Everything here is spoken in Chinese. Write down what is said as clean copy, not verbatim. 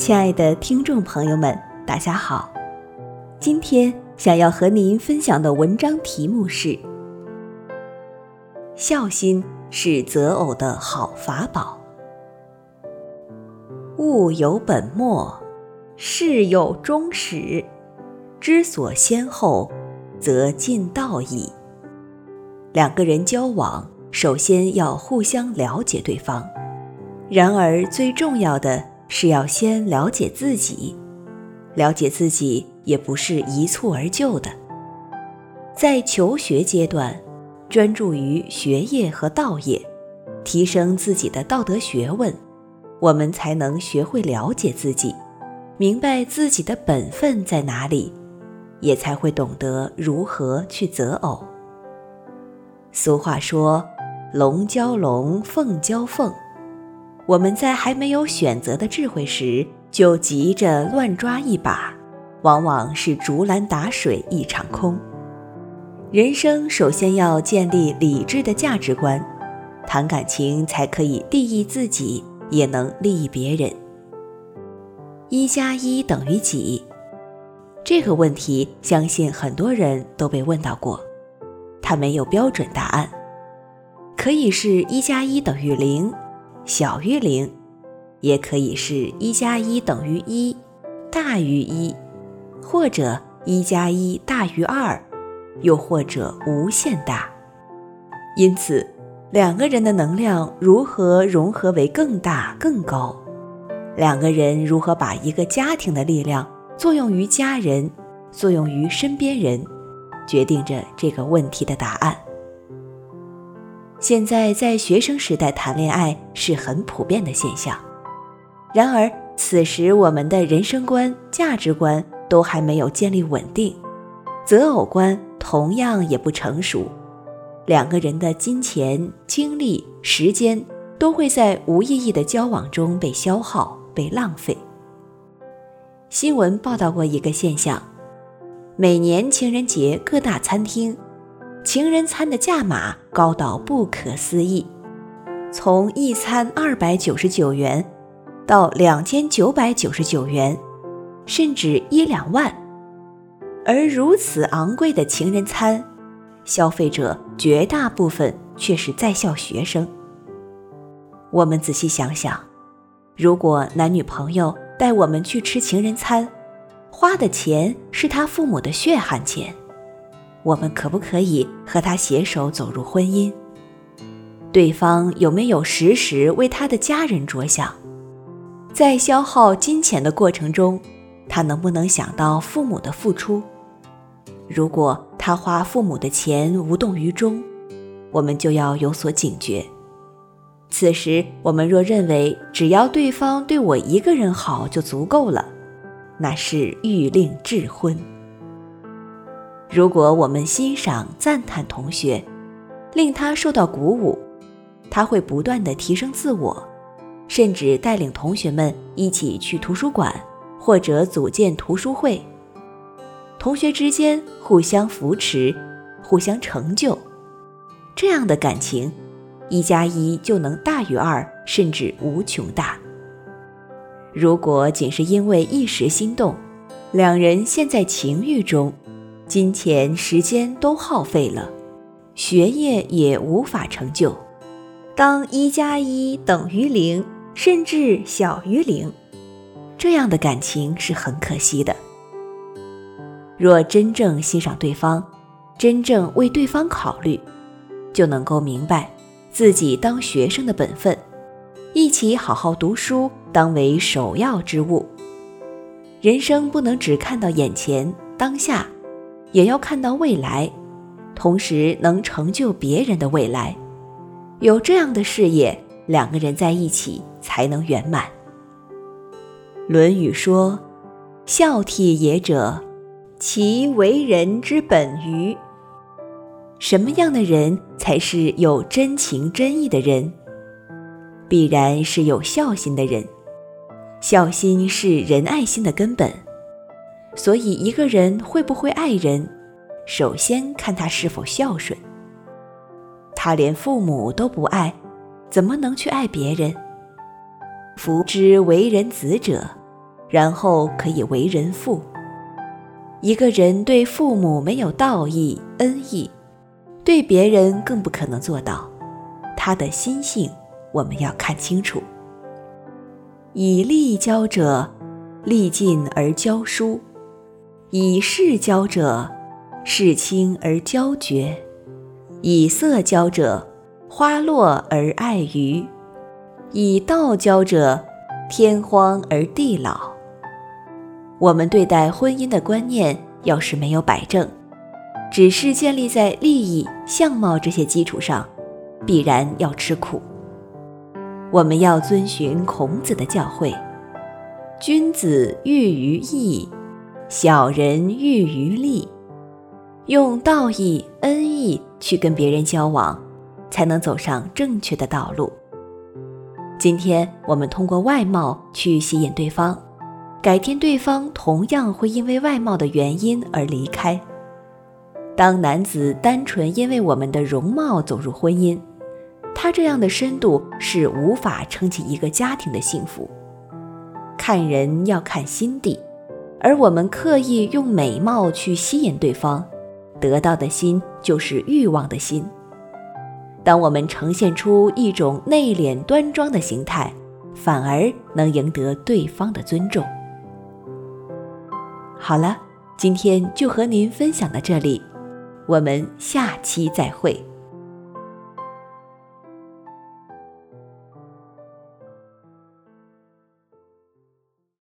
亲爱的听众朋友们，大家好。今天想要和您分享的文章题目是：孝心是择偶的好法宝。物有本末，事有终始，知所先后，则近道矣。两个人交往，首先要互相了解对方，然而最重要的是要先了解自己。了解自己也不是一蹴而就的，在求学阶段，专注于学业和道业，提升自己的道德学问，我们才能学会了解自己，明白自己的本分在哪里，也才会懂得如何去择偶。俗话说，龙交龙，凤交凤。我们在还没有选择的智慧时，就急着乱抓一把，往往是竹篮打水一场空。人生首先要建立理智的价值观，谈感情才可以利益自己，也能利益别人。1+1等于几？这个问题相信很多人都被问到过，它没有标准答案，可以是1+1等于0，小于0，也可以是1+1等于1，大于1，或者1+1大于2，又或者无限大。因此，两个人的能量如何融合为更大更高，两个人如何把一个家庭的力量作用于家人，作用于身边人，决定着这个问题的答案。现在在学生时代谈恋爱是很普遍的现象，然而此时我们的人生观、价值观都还没有建立稳定，择偶观同样也不成熟，两个人的金钱、精力、时间都会在无意义的交往中被消耗、被浪费。新闻报道过一个现象，每年情人节各大餐厅情人餐的价码高到不可思议，从一餐299元到2999元，甚至1-2万。而如此昂贵的情人餐，消费者绝大部分却是在校学生。我们仔细想想，如果男女朋友带我们去吃情人餐，花的钱是他父母的血汗钱，我们可不可以和他携手走入婚姻？对方有没有时时为他的家人着想？在消耗金钱的过程中，他能不能想到父母的付出？如果他花父母的钱无动于衷，我们就要有所警觉。此时我们若认为只要对方对我一个人好就足够了，那是欲令智昏。如果我们欣赏赞叹同学，令他受到鼓舞，他会不断地提升自我，甚至带领同学们一起去图书馆，或者组建图书会。同学之间互相扶持，互相成就，这样的感情1+1就能大于2，甚至无穷大。如果仅是因为一时心动，两人陷在情欲中，金钱、时间都耗费了，学业也无法成就。当1+1等于0，甚至小于0，这样的感情是很可惜的。若真正欣赏对方，真正为对方考虑，就能够明白自己当学生的本分，一起好好读书当为首要之务。人生不能只看到眼前当下，也要看到未来，同时能成就别人的未来。有这样的视野，两个人在一起才能圆满。论语说，孝悌也者，其为人之本于。什么样的人才是有真情真意的人？必然是有孝心的人。孝心是人爱心的根本，所以一个人会不会爱人，首先看他是否孝顺。他连父母都不爱，怎么能去爱别人？夫之为人子者， 然后可以为人父。一个人对父母没有道义、恩义，对别人更不可能做到。他的心性我们要看清楚。以利教者，利尽而教疏；以势教者，势轻而教绝；以色教者，花落而爱鱼；以道教者，天荒而地老。我们对待婚姻的观念要是没有摆正，只是建立在利益、相貌这些基础上，必然要吃苦。我们要遵循孔子的教诲，君子喻于义，小人喻于利。用道义、恩义去跟别人交往，才能走上正确的道路。今天我们通过外貌去吸引对方，改天对方同样会因为外貌的原因而离开。当男子单纯因为我们的容貌走入婚姻，他这样的深度是无法撑起一个家庭的幸福。看人要看心地，而我们刻意用美貌去吸引对方，得到的心就是欲望的心。当我们呈现出一种内敛端庄的形态，反而能赢得对方的尊重。好了，今天就和您分享到这里，我们下期再会。